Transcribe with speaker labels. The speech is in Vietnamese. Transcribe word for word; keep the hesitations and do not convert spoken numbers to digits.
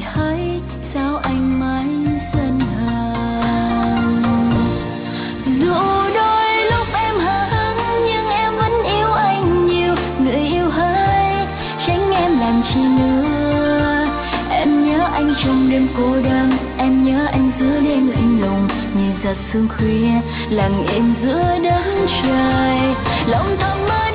Speaker 1: vậy hỡi, sao anh mãi giận hờn? Dù đôi lúc em hờn nhưng em vẫn yêu anh nhiều. Người yêu hỡi, tránh em làm chi nữa. Em nhớ anh trong đêm cô đơn, em nhớ anh giữa đêm lạnh lùng như giọt sương khuya lặng im giữa đất trời. Lòng thầm mơ